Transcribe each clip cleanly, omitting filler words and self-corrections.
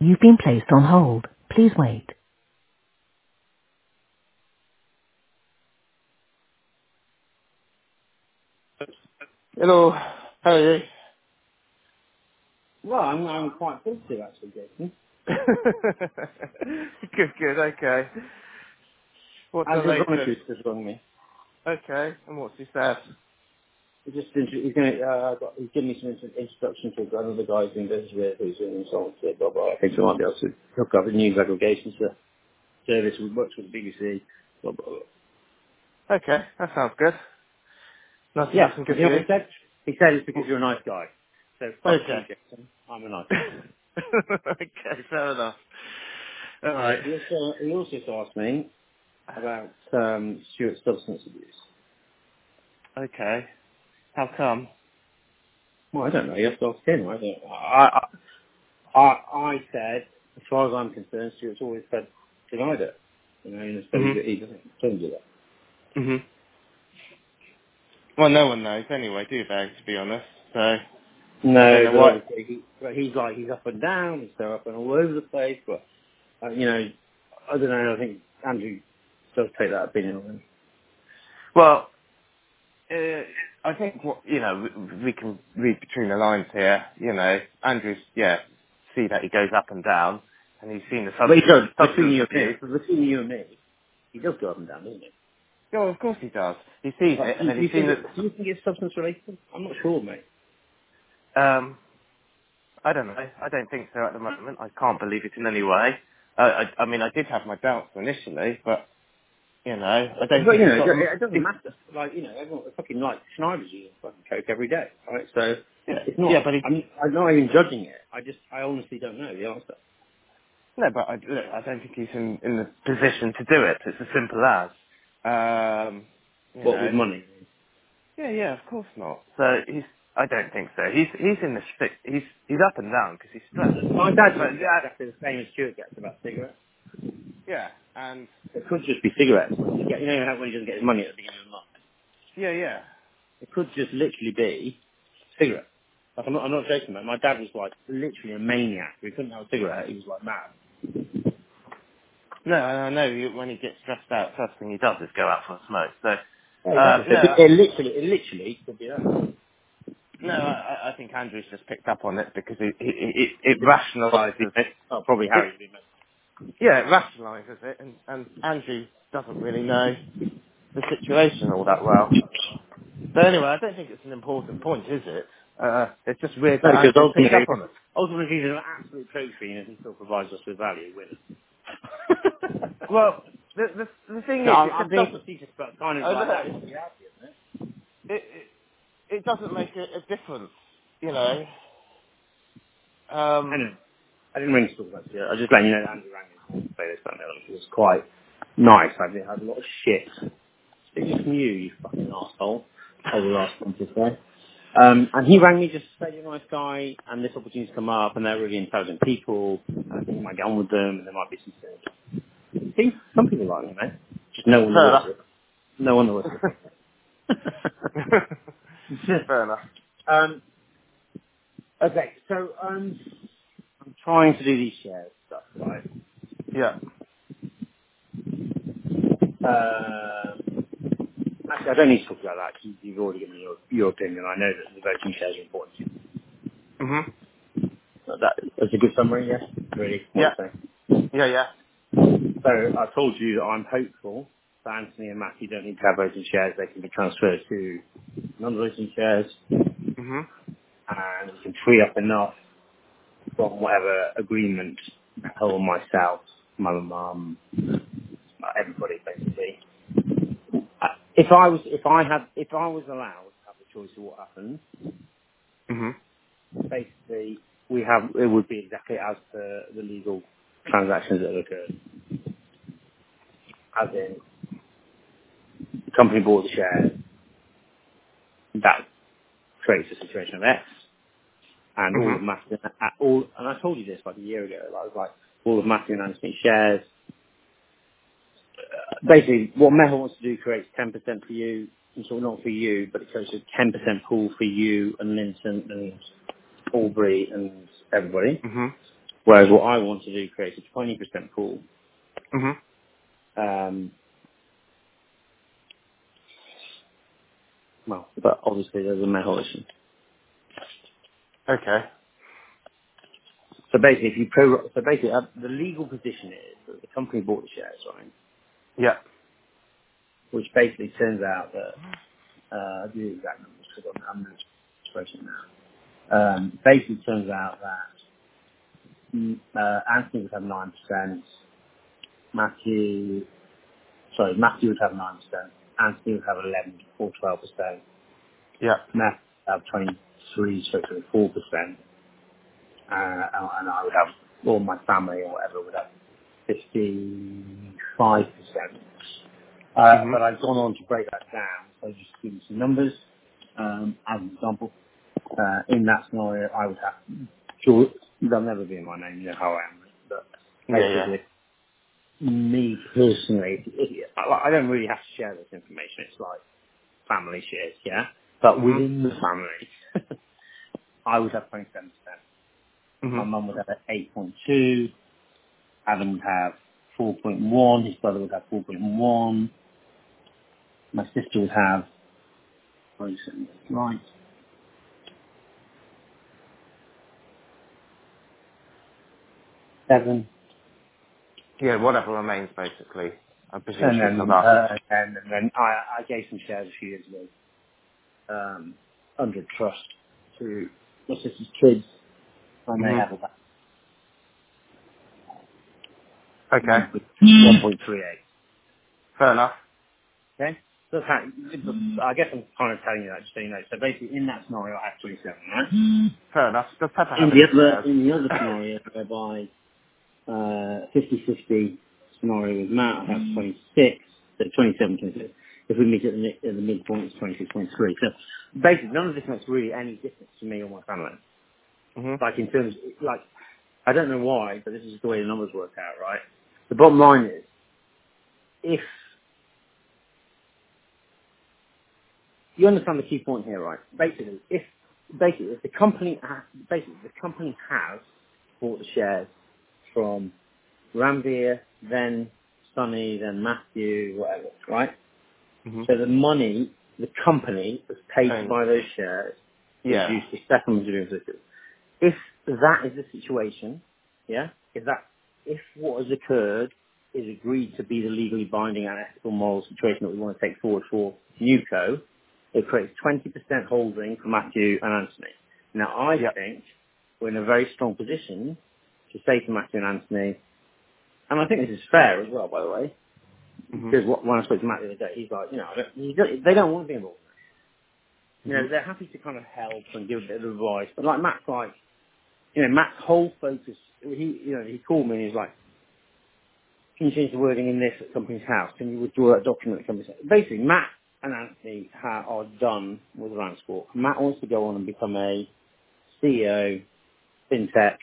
You've been placed on hold. Please wait. Hello, how are you? Well, I'm quite positive actually, Jason. Good, good, okay. What's the Andrew latest? Bromwich has rung me. Okay, and what's he said? He's given me some instruction to another guy who's been busy with, who's in insolvency, blah blah. I think we might be able to hook up a news aggregation service. We works with the BBC, blah blah blah. Okay, that sounds good. Yeah, Nice and and good you for know what you. he said? He said it's because W- you're a nice guy. So fuck you, Okay. Jason. I'm a nice guy. Okay, fair enough. Alright. He also asked me about Stuart's substance abuse. Okay, how come? Well, I don't know. You have to ask him. I said, as far as I'm concerned, Stuart's always said denied it. You know, and said Mhm. he doesn't do that. Mhm. Well, no one knows anyway, do they, to be honest? So, I don't No, know but what. obviously he's up and down. He's so up and all over the place. But you know, I don't know. I think Andrew does take that opinion on him. Well, I think what we can read between the lines here. Andrews, see that he goes up and down, and he's seen the But he does substance abuse. between you and me, he does go up and down, doesn't he? Oh, of course he does. He sees Like, it, and then he's seen do you think it's substance related? I'm not sure, mate. that. I don't know. I don't think so at the moment. I can't believe it in any way. I mean, I did have my doubts initially, but I don't But think you he's know, got. it doesn't matter. Like you know, everyone fucking like Schneider's using fucking coke every day, right? So Yeah, it's yeah, not. but he. I'm not even judging it. I honestly don't know the answer. No, but look, I don't think he's in the position to do it. It's as simple as. Um, you What with know. money? Yeah, yeah, of course not. So I don't think so. He's in the stick. He's up and down because he's stressed. My dad But used to get exactly the same as Stuart gets about cigarettes. yeah, and It could just be cigarettes. You know how when he doesn't get his money at the beginning of the month. yeah, yeah. It could just literally be cigarettes. Like, I'm not joking, man. My dad was like literally a maniac. He couldn't have a cigarette. He was like mad. No, I know when he gets stressed out, first thing he does is go out for a smoke. So Yeah, exactly. So no, it literally could be that. no, I think Andrew's just picked up on it because it rationalises Oh, probably it. Harry would be mad. Yeah, it rationalises it, and Andrew doesn't really know the situation all that well. But anyway, I don't think it's an important point, is it? It's just weird No, that because Andrew's picked up on it. ultimately he's an absolute trophy and he still provides us with value. Winners. Well, the thing So is, it I'm just being doesn't. facetious, but kind of I like know that is the reality, isn't it? it doesn't make a difference, you know. I know. I didn't ring to talk about it. I was just letting you know that Andrew rang me to say this, that, and the other, which was quite nice. I had a lot of shit. Speaking from you, you fucking asshole, over the last month or so. And he rang me just to say you're a nice guy, and this opportunity's come up, and they're really intelligent people, and I think you might get on with them, and there might be some things. See, some people like me, mate. Just no one that Fair works enough. with. No one that works with. Fair enough. um, okay, so I'm trying to do these shares stuff, right? Yeah. Actually, I don't need to talk about that. You've already given me your opinion. I know that the voting shares are important to you. Mhm. That's a good summary, yes? Really, what Yeah. you're saying. Yeah. Yeah. So I told you that I'm hopeful that Anthony and Matthew don't need to have voting shares. They can be transferred to non-voting shares, Mhm. and we can free up enough from whatever agreement Mel, myself, my mum, everybody basically. If I was allowed to have the choice of what happens, Mhm. basically it would be exactly as per the legal transactions that have occurred. As in, the company bought the shares, that creates a situation of X, and all Mhm. of Matthew, and I told you this like a year ago, I was like, all of Matthew and Anthony shares, basically what Mehul wants to do creates 10% for you, and sort of not for you, but it creates a 10% pool for you and Linton and Aubrey and everybody. Mhm. Whereas what I want to do create a 20% pool. Mhm. Well, but obviously there's a male issue. Okay. So basically, the legal position is that the company bought the shares, right? Yeah. Which basically turns out that I'll give you the exact numbers because I'm in a spreadsheet now. Basically turns out that Anthony would have 9%, Matthew would have 9%, Anthony would have 11 or 12%, Yeah. Matt would have 23, so 4%, and I would have, or my family or whatever would have 55%. Mhm. But I've gone on to break that down, so just give you some numbers. As an example, in that scenario, I would have, sure, they'll never be in my name, you know how I am, but Yeah. Yeah. basically, me personally, I don't really have to share this information. It's like family shares, yeah? But Mhm. within the family, I would have 27%. My Mhm. mum would have 8.2, Adam would have 4.1, his brother would have 4.1, my sister would have, right, 7, Yeah. Whatever remains, basically. I presume and she's then not that. I gave some shares a few years ago under trust to my sister's kids, and they Mhm. have about Okay. 1.38. Fair enough. Okay? So that's how, I guess I'm kind of telling you that just so you know. So basically, in that scenario, I have 27, right? Fair enough. Does Pepper In have the any other, shares? in the other scenario, whereby 50-50 scenario with Matt, I have 26, so 27, 26. If we meet at the midpoint, it's 26.3. So basically, none of this makes really any difference to me or my family. Mhm. Like in terms, like, I don't know why, but this is the way the numbers work out, right? The bottom line is, if you understand the key point here, right? If the company, the company has bought the shares from Ranveer, then Sonny, then Matthew, whatever, right? Mhm. So the money, the company was paid to And buy those shares is yeah. used for settlement of investors. If that is the situation, yeah, if what has occurred is agreed to be the legally binding and ethical moral situation that we want to take forward for NewCo, it creates 20% holding for Matthew and Anthony. Now, I Yeah. think we're in a very strong position to say to Matthew and Anthony, and I think this is fair as well, by the way, Mhm. because when I spoke to Matt the other day, he's like, they don't want to be involved. You know, Mhm. they're happy to kind of help and give a bit of advice, but like Matt's like, Matt's whole focus, he called me and he's like, can you change the wording in this at company's house? Can you withdraw that document at company's house? Basically, Matt and Anthony are done with Rand Sport. Matt wants to go on and become a CEO, fintech,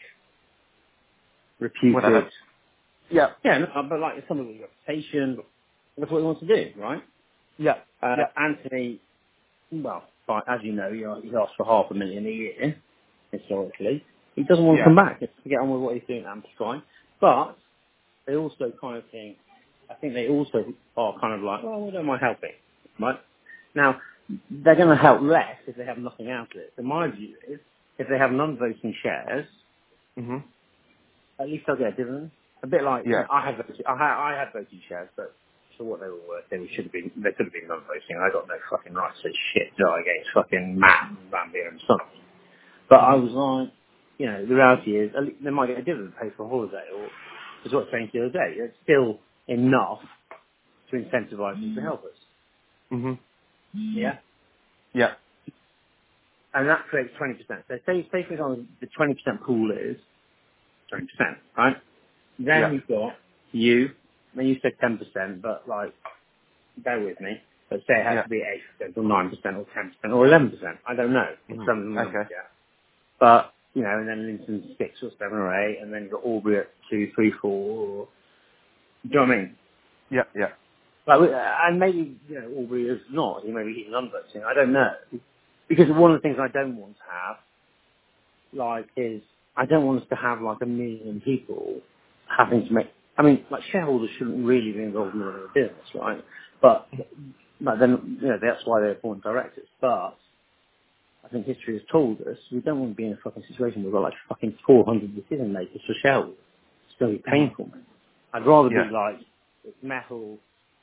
reputed, Whatever. Yeah. but like some of his reputation, but that's what he wants to do, right? Yeah. Yeah. Anthony, well, as you know, he's asked for $500,000 a year, historically. He doesn't want to Yeah. come back. Just to get on with what he's doing, that's fine. But they also kind of think, I think they also are kind of like, well, we don't mind helping, right? Now, they're going to help less if they have nothing out of it. So my view is, if they have non-voting shares, Mhm. at least they'll get a dividend. A bit like, Yeah. I had voting shares, but for what they were worth, they could have been non-voting. I got no fucking rights to shit, do I, against fucking Matt and Ranveer and Son. But I Mhm. was like, the reality is, at least they might get a dividend paid for a holiday, or is what I was saying the other day. It's still enough to incentivize them to help us. Mhm. Yeah? Yeah. And that creates 20%. So say for example, the 20% pool is 20%, right? Then Yeah. you've got then you said 10%, but like, bear with me. But say it has Yeah. to be 8% or 9% or 10% or 11%. I don't know. It's Mhm. some of the numbers, Okay. yeah. But, and then Linton's 6 or 7 or 8, and then you've got Aubrey at 2, 3, 4, or, do you know what I mean? Yeah. Yeah. Like, and maybe, Aubrey is not. Maybe he's unvoting. I don't know. Because one of the things I don't want to have, like, is I don't want us to have like a million people having to make. I mean, like shareholders shouldn't really be involved in running a business, right? But then that's why they're appointed directors. But I think history has told us we don't want to be in a fucking situation where we've got like fucking 400 decision makers for shareholders. It's going to be Mhm. painful, man. I'd rather be Yeah. like it's metal,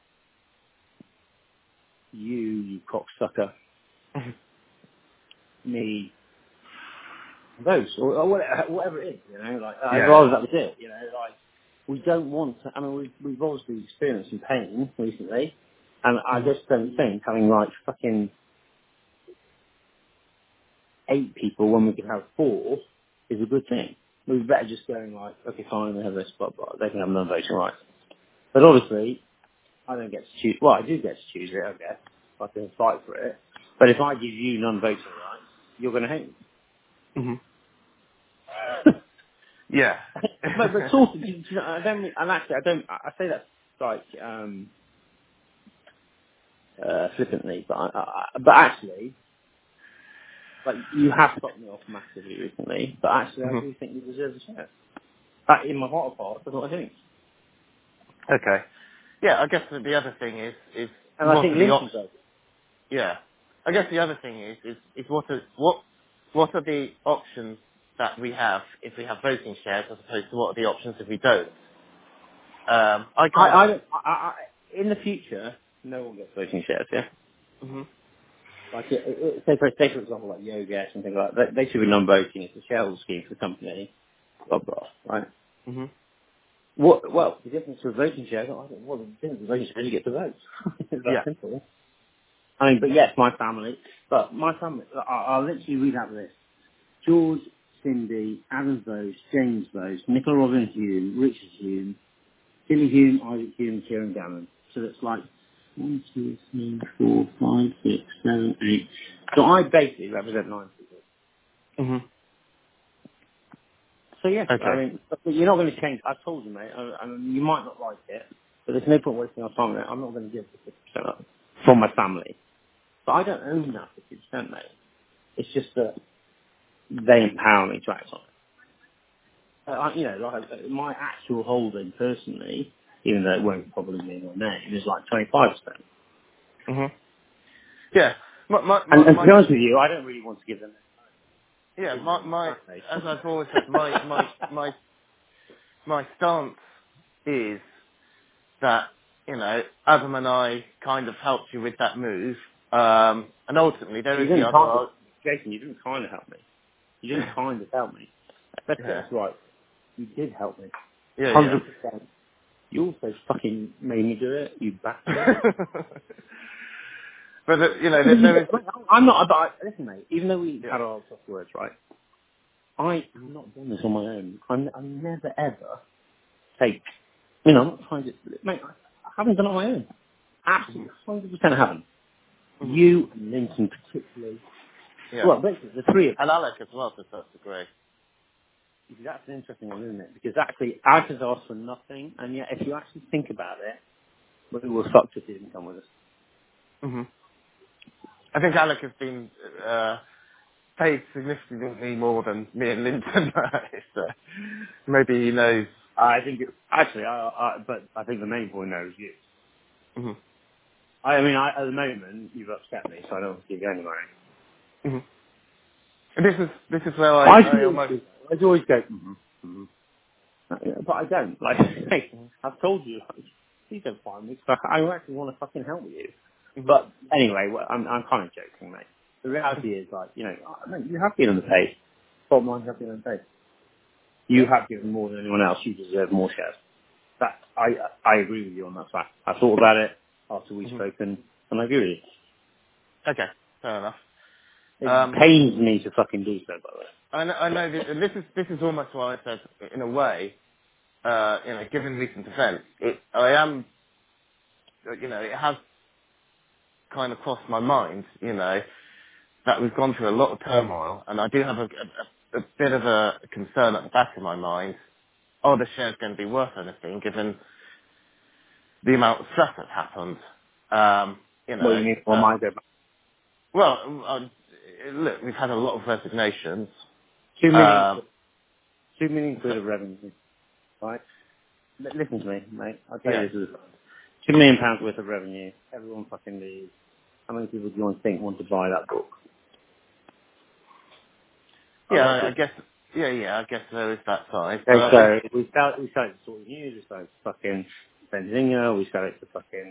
you cocksucker, Mhm. me, those, or whatever it is, like, I'd Yeah. rather that was it, like, we don't want to, I mean, we've obviously experienced some pain recently, and I Mhm. just don't think having, like, fucking 8 people when we could have 4 is a good thing. We're better just going, like, okay, fine, they have this, blah, blah, they can have non-voting rights. But obviously, I don't get to choose, well, I do get to choose it, I guess, if I can fight for it, but if I give you non-voting rights, you're going to hate Mhm. me. Yeah. but sort of, I don't, and actually, I say that like, flippantly, but actually, like, you have stopped me off massively recently, but actually, I Mhm. do think you deserve a share. That, in my heart of hearts, that's what I think. Okay. Yeah, I guess the other thing is And I what think are the Lincoln options? does. Yeah. I guess the other thing is what are the options that we have if we have voting shares as opposed to what are the options if we don't? I kind of. I don't, in the future, no one gets voting shares, yeah? Mhm. Like, say for example, like Yoga, something like that, they should be non-voting. It's a shareholder scheme for the company, blah, blah, right? Mhm. What? Well, the difference with voting shares, I think, well, the difference with voting shares, you get to vote. It's that Yeah. simple. I mean, but yes, my family. But my family, I'll literally read out the list. George, Cindy, Adam Bose, James Bose, Nicola Robin Hume, Richard Hume, Billy Hume, Isaac Hume, Kieran Gammon. So that's like 1, 2, 3, 4, 5, 6, 7, 8. So I basically represent 9 people. Mhm. So yes, I Okay. mean, but you're not going to change. I've told you, mate. I mean, you might not like it, but there's no point wasting our time on it. I'm not going to give the 50% up from my family. But I don't own that 50%, mate. It's just that they empower me to act on it. Like my actual holding personally, even though it won't probably be in my name, is like 25%. Mhm. Yeah. My my And, my, and to my be honest with you, I don't really want to give them yeah give my them my that face. as I've always said my stance is that, Adam and I kind of helped you with that move. And ultimately there You is the didn't other, kind of, Jason, you didn't kind of help me. You didn't kind of help me. Let's get yeah, this right. You did help me. yeah, yeah. 100%. You also fucking made me do it, you bastard. But, there is, I'm not, but listen mate, even though we yeah. had our soft words, right, I have not done this on my own. I never ever take, I'm not trying to, mate, I haven't done it on my own. Absolutely, 100% I haven't. Mhm. You and Linton particularly, Yeah. well, basically the three of us. And Alec as well to such a degree. That's an interesting one, isn't it? Because actually, I has asked for nothing, and yet if you actually think about it, we were fucked if he didn't come with us. hmm I think Alec has been paid significantly more than me and Linton. So maybe he knows. I think, actually, but I think the main boy knows you. hmm I mean, at the moment, you've upset me, so I don't want to give you any money. hmm This is where I I do always almost. do that. I do always go, mm-hmm. But I don't. Like, hey, I've told you, like, please don't find me, 'cause I actually want to fucking help you. hmm But anyway, I'm kind of joking, mate. The reality is, like, mate, you have been on the page. Bottom line, you have been on the page. You Yeah. have given more than anyone else. You deserve more shares. That I agree with you on that fact. I thought about it after we've hmm spoken, and I agree with Okay. Fair enough. you. It pains me to fucking do so, by the way. I know this is almost why I said, in a way, given recent events, I am, it has kind of crossed my mind, that we've gone through a lot of turmoil, and I do have a bit of a concern at the back of my mind. Are the shares going to be worth anything, given the amount of stress that's happened? You What do know, you mean? Well, my go back. well, look, we've had a lot of resignations. 2 million Um, quid. £2 million quid of revenue, right? Listen to me, mate. I'll tell Yeah. you this is £2 million worth of revenue. Everyone fucking leaves. How many people do you want to buy that book? A Yeah, lot of I people. guess. Yeah, I guess there is that side. Okay, so we sell it to Sort of News, we sell it to fucking Benzinger, we sell it to fucking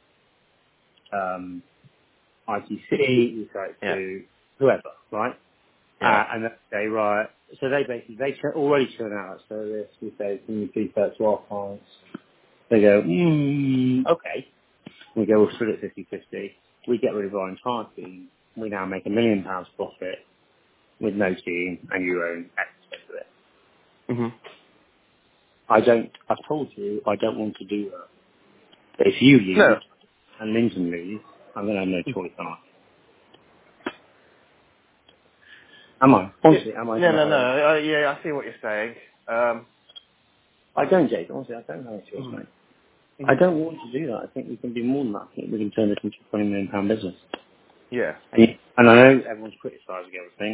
ITC, we sell it Yeah. to whoever, right? Yeah. And they write, so they basically, already churn out that service. We say, can you please sell it to our clients? They go, okay. We go, we'll split it 50/50. We get rid of our entire team. We now make £1 million profit with no team and you own X of it. Mhm. I've told you I don't want to do that. But if you No. leave and Linton leaves, I'm going to have no choice, am I? Am I? Yeah, Honestly, am I going to no. have a... Yeah, I see what you're saying. I don't, Jake. Honestly, I don't have a choice, Mhm. mate. I Mhm. don't want to do that. I think we can do more than that. I think we can turn this into a £20 million business. Yeah. And I know everyone's criticising everything,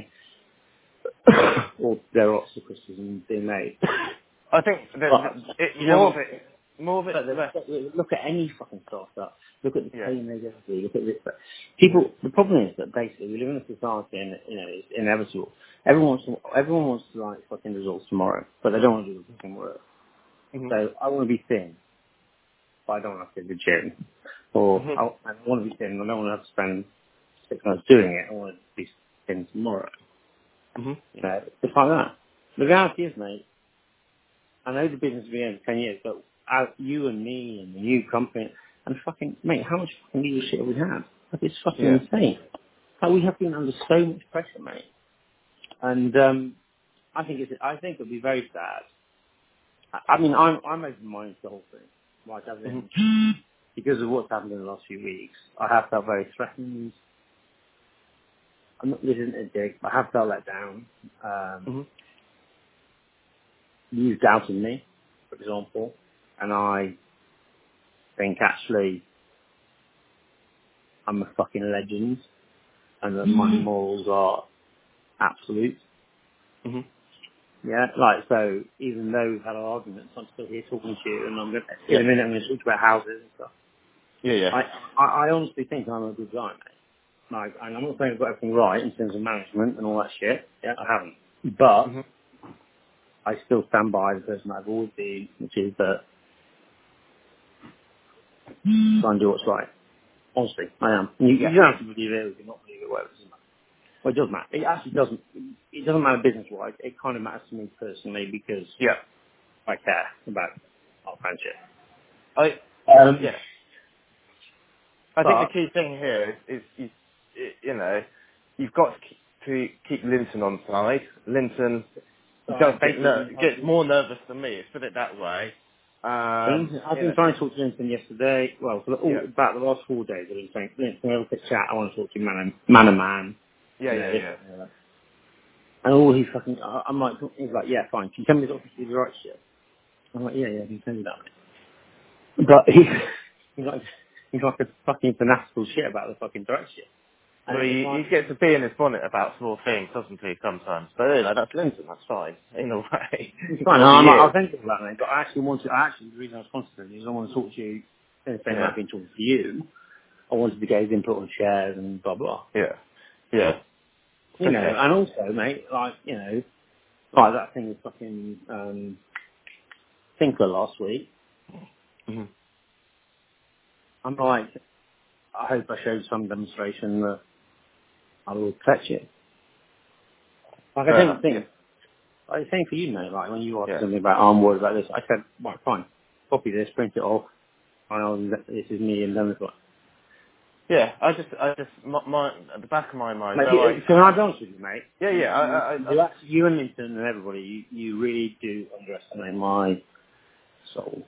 or there are lots of criticisms being made. I think that But it you know more what? of it But less. look at any fucking startup. Look at the Yeah. pain they go through. Look at this. People. The problem is that basically we live in a society, and it's inevitable. Everyone wants to like fucking results tomorrow, but they don't want to do the fucking work. Mhm. So I want to be thin, but I don't want to have to do the gym. Or Mhm. I want to be thin, but I don't want to have to spend 6 months doing it. I want to be thin tomorrow. Mhm. It's like that. The reality is, mate, I know the business has been going for 10 years, but you and me and the new company, and fucking, mate, how much fucking leadership have we had? Like, it's fucking Yeah. insane. Like, we have been under so much pressure, mate. And, I think it'll be very sad. I mean, I'm open-minded to the whole thing. Like, as Mhm. in, because of what's happened in the last few weeks, I have felt very threatened. This isn't a dig, but I have felt let down. Mhm. You've doubted me, for example, and I think actually I'm a fucking legend and that my morals are absolute. Mhm. Yeah, like, so even though we've had our arguments, I'm still here talking to you, and in Yeah. a minute I'm going to talk about houses and stuff. Yeah. Yeah. I honestly think I'm a good guy, mate. Like, and I'm not saying I've got everything right in terms of management and all that shit. Yeah, I haven't. But Mhm. I still stand by the person I've always been, which is that try and do what's right. Honestly, I am. You Yeah. don't have to believe it, or you can not believe it, whatever. It doesn't matter. Well, it does matter. It actually doesn't. It doesn't matter business-wise. It kind of matters to me personally because Yeah. I care about our friendship. I. Um, Yeah. I think the but key thing here is you know, you've got to keep Linton on side. Linton so does I basically, gets more nervous than me. Let's put it that way. I've You been know. trying to talk to Linton yesterday. Well, Yeah. about the last 4 days, I've been saying, Linton, we have a quick chat. I want to talk to you man to man. Yeah. You know Yeah. this. Yeah. And all he fucking, I'm like, he's like, yeah, fine. Can you tell me to do the right shit? I'm like, yeah, I can tell you that. But he's like a fucking fanatical shit about the fucking direction. Well, And it's like, he gets a bee in his bonnet about small things, doesn't he? Sometimes. But you know, that's Linton. That's fine in a way. it's fine. Because he I'm like, I'll is. think about it, but the reason I was concentrating is I want to talk to you in the same way Yeah. I've been talking to you. I wanted to get his input on shares and blah, blah. Yeah. Yeah. You know, Okay. and also, mate, like, like that thing with fucking, Tinkler last week. Hmm. I'm like, I hope I showed some demonstration that I will catch it. Like, I Fair enough. don't Yeah. think, like, same for you, mate, like, when you asked Yeah. something about, oh, I'm worried about this, I said, right, fine, copy this, print it off, this is me and done it. Yeah. My at the back of my mind, Mate, though can I be honest with you, mate? yeah, yeah, You and Linton and everybody, you really do underestimate my soul.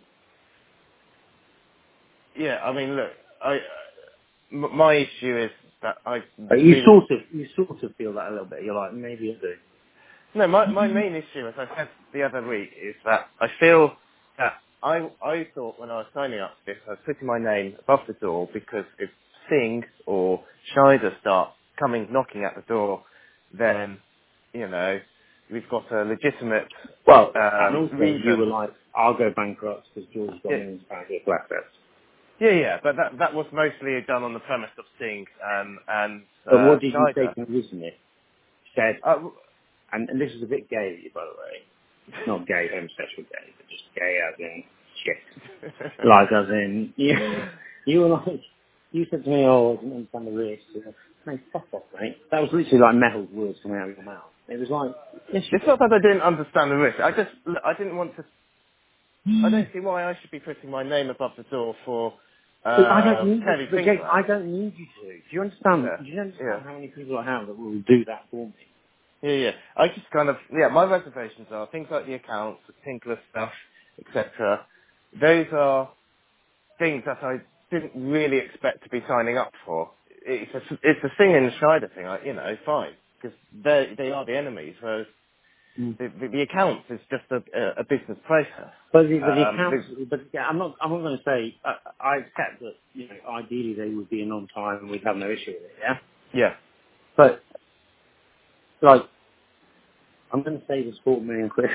yeah. I mean, look, my issue is that I You really sort of feel that a little bit. You're like, maybe I do. no. My main issue, as I said the other week, is that I feel that I thought when I was signing up for this, I was putting my name above the door because if Singh or Schneider start coming knocking at the door, then you know we've got a legitimate Well, and also you were reason. like, I'll go bankrupt because George got Yeah, millions of pounds worth of assets. but that was mostly done on the premise of Singh and But what did you say Schneider. to me recently? Said, Uh, and this is a bit gay of you, by the way. Not gay, homosexual gay, but just gay as in shit. Like as in, you were like, you said to me, oh, I didn't understand the risk. Mate, fuck off, mate. That was literally like metal words coming out of your mouth. It was like, yes, you it's did. not that I didn't understand the risk. I didn't want to. I don't see why I should be putting my name above the door for But I don't need you to, Terry but Jake, Finkler. I don't need you to. Do you understand? Yeah, Do you yeah. understand how many people I have that will do that for me? Yeah. I just kind of, my reservations are things like the accounts, the Tinkler stuff, etc. Those are things that I didn't really expect to be signing up for. It's a Singh and Schneider thing, fine, because they are the enemies, whereas Mm. the accounts is just a business process. But the accounts, The- but yeah, I'm not going to say, I accept that, ideally they would be in on time and we'd have no issue with it, yeah? yeah. But, like, I'm going to say this 4 million quid.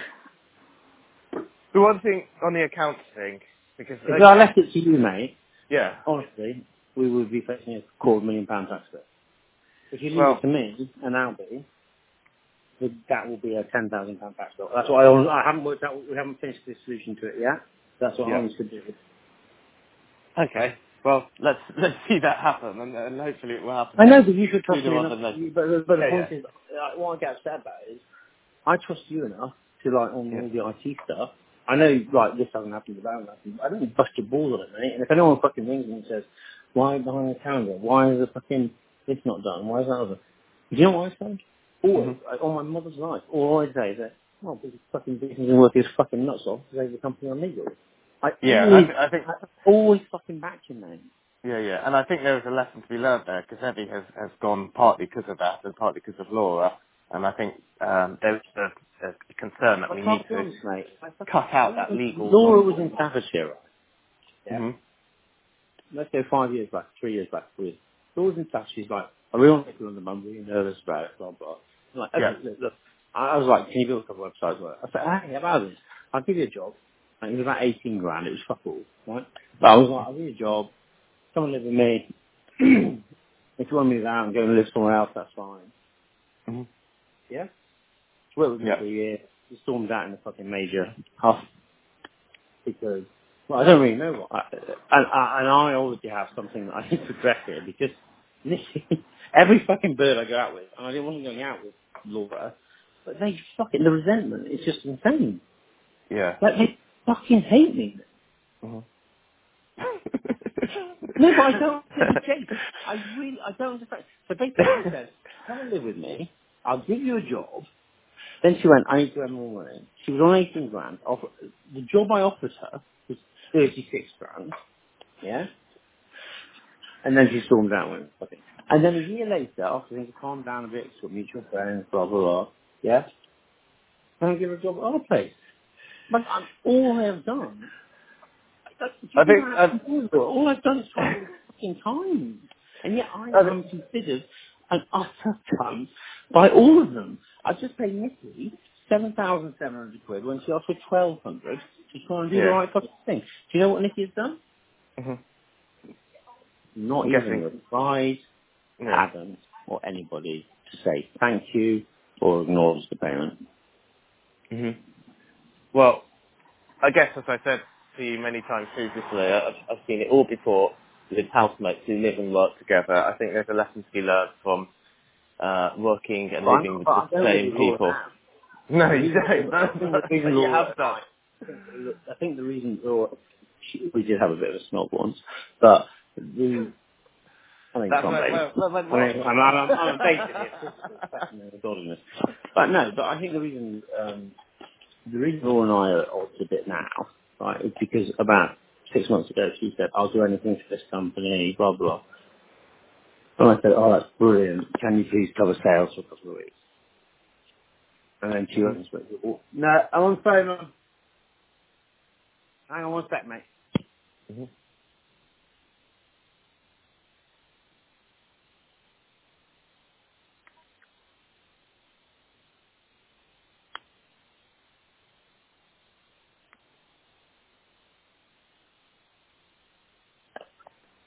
The one thing on the accounts thing, because, If I okay, left it to you, mate, yeah, honestly, we would be facing a £250,000 tax bill. If you leave it well, to me and Albie, that will be a £10,000 tax bill. That's what I haven't worked out, we haven't finished the solution to it yet. That's what I yeah. want to do. Okay, well, let's see that happen, and hopefully it will I happen know, but you should trust sooner me rather enough. than later. But the Yeah, point is, what I get upset about is, I trust you enough to, like, on yeah, all the IT stuff. I know, like, this hasn't happened, that hasn't happened. I don't bust your balls on it, mate. And if anyone fucking rings me and says, why behind the calendar? Why is the fucking this not done? Why is that other? Do you know what I say? yeah. Always, on my mother's life, all I say is that, well, because fucking business and work his fucking nuts off to save the company on legal. I Yeah, always, I think, I always fucking back you, mate. yeah, and I think there is a lesson to be learned there, because Evie has gone partly because of that, and partly because of Laura, and I think there's a concern that I we need can't be to honest, mate. I fucking, cut out that legal Laura was nonsense. in Staffordshire, right? Yeah. hmm Let's go 5 years back, 3 years back, 4 years. Laura's in touch. She's like, I really want to make on the mum, really nervous about it, blah, blah. I'm like, Yeah. okay, look. I was like, can you build a couple of websites? I said, hey, how about this? I'll give you a job. And it was about 18 grand. It was fuck all, right? But I was like, I'll give you a job. Come and live with me. If you want to move out and go and live somewhere else, that's fine. hmm Yeah? She worked with me Yeah. for a year. She stormed out in the fucking major huff because, well, I don't really know what, and I obviously have something that I need to address here because literally every fucking bird I go out with, and I didn't want to go out with Laura, but they fucking, the resentment is just insane. Yeah. Like, they fucking hate me. hmm No, but I don't, but Jake, I don't understand. So basically she said, come and live with me, I'll give you a job. Then she went, I need to earn more money. She was on 18 grand. The job I offered her was 36 grand. Yeah? And then she stormed out and went, okay. And then a year later, after things had calmed down a bit, so mutual friends, blah, blah, blah, yeah? Can I give her a job at our place? But all I have done, do I you know think, how all I've done is try all the fucking time. And yet I I think, am considered an utter cunt by all of them. I just paid Nikki 7,700 quid when she asked for 1,200 to try and do the yeah. right fucking thing. Do you know what Nikki has done? hmm Not I'm even guessing, replied, yeah. Adam, or anybody to say thank you or acknowledge the payment. hmm Well, I guess, as I said to you many times previously, I've seen it all before with housemates who live and work together. I think there's a lesson to be learned from working and But living with but the I don't live same with Laura people. now. No, The you reason, don't, I think the reason but you Laura have and done. I think the reason Laura, we did have a bit of a snog once, but I mean, That's can't blame where went I wrong. mean, I'm basically a Christian, especially in the godliness. But no, but I think the reason Laura and I are odds a bit now, right, is because about 6 months ago she said, I'll do anything for this company, blah, blah. And I said, oh, that's brilliant. Can you please cover sales for a couple of weeks? And then she hmm went and spoke to me, no, I'm on the phone, Mum. Hang on one sec, mate. hmm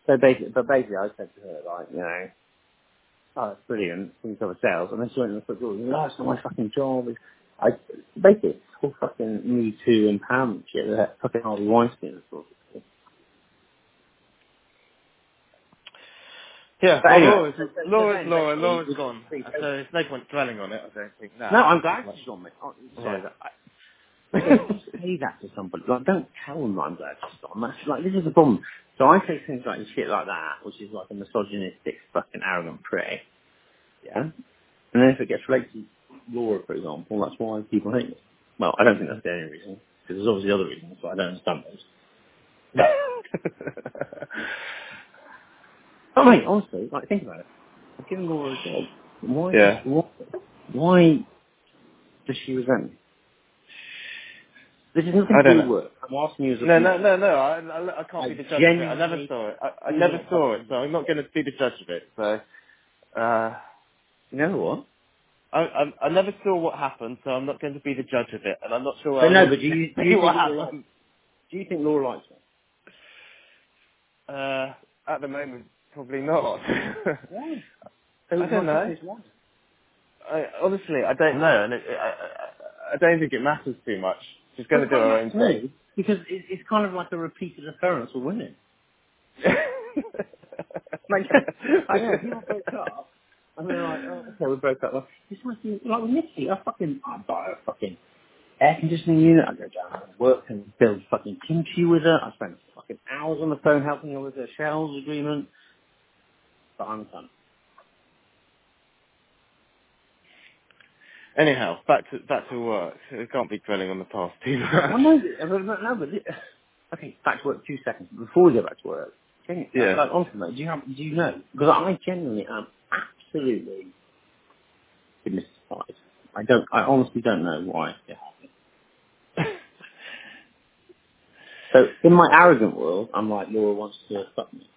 Basically, I said to her, like, you know, oh, that's brilliant, things over sales, and then she went in the foot door, and oh, it's not my fucking job. I, basically, it's all fucking Me Too empowerment shit, that fucking Harvey Weinstein and sort of thing. Yeah, But well, anyway, Laura's then Laura. basically, Laura's gone. So there's no point dwelling on it, I don't think, no, now. I'm Too glad much. she's gone, mate. Oh, sorry, Yeah. again, don't say that to somebody. Like, don't tell them that I'm glad she's gone. That's, like, this is the problem. So I say things like shit like that, which is like a misogynistic, fucking arrogant prick. Yeah. And then if it gets related to Laura, for example, that's why people hate me. Well, I don't think that's the only reason, because there's obviously other reasons, but I don't understand those. Oh, mate, honestly, like, think about it. I've given Laura a job. Yeah. Why does she resent me? This is nothing I to do don't with know. work. I'm asking you as a No, no, man. no, no. I can't I be the judge of it. I never genuinely saw it. I do never not saw it, fucking so I'm not going to be the judge of it. So, You know what? I never saw what happened, so I'm not going to be the judge of it, and I'm not sure So I no, want but to do see you what think Laura likes? happened. Do you think Laura likes me? At the moment, probably not. Why? So I my don't question know. is why? Honestly, I don't know, and I don't think it matters too much. She's Well, going it to do kind of her matters own to thing. me because it's kind of like a repeated occurrence of women. Like, I know people break up and they're like, oh, okay, we broke up. Well, this must be like with Nikki. I buy a fucking air conditioning unit. I go down and work and build fucking kimchi with her. I spend fucking hours on the phone helping her with her shells agreement. But I'm done. Anyhow, back to work. We can't be dwelling on the past too Well, much. no, okay, back to work 2 seconds. Before we go back to work, Yeah. like, honestly, mate, do you know? Because I genuinely am absolutely mystified. I honestly don't know why it happened. So, in my arrogant world, I'm like, Laura wants to fuck me.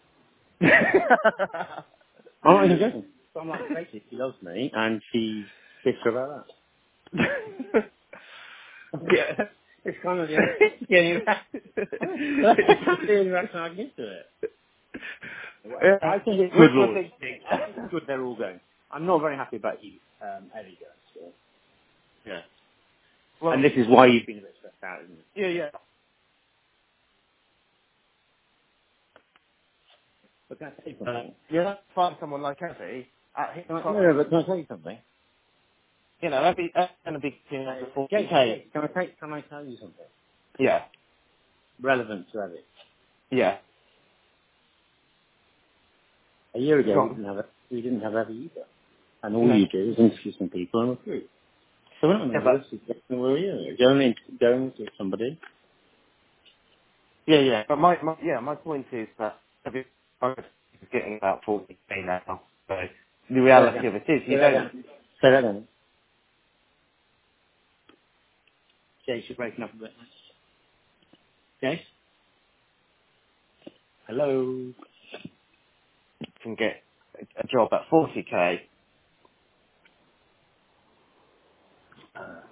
I'm not even joking. So I'm like, basically, she loves me, and she's pissed about that. Yeah, it's kind of the only, that's the only reaction I can give to it. Whatever. Yeah. I think it's Which good, one Laura. thing? I think it's good they're all going. I'm not very happy about you, Ellie going. So. Yeah. And Well, this is why you've been a bit stressed out, isn't it? yeah. But can I tell you something? Yeah. Find someone like Effie at his No, price. but can I tell you something? You know, Effie's going to be getting over Jake, 40k. can I tell you something? Yeah. Relevant to Ellie. Yeah. A year ago, Go on. we didn't have Ellie either. And all No. you do is interview some people and recruit. So we're not Yeah, going to but risk it. Where are you? Go and interview somebody. yeah. But my point is that Effie is getting about 40k now. So the Say that reality again. of it is, Say you that don't. again. Say that again. Jake, you're breaking up a bit. Jake? Hello? Can get a job at 40k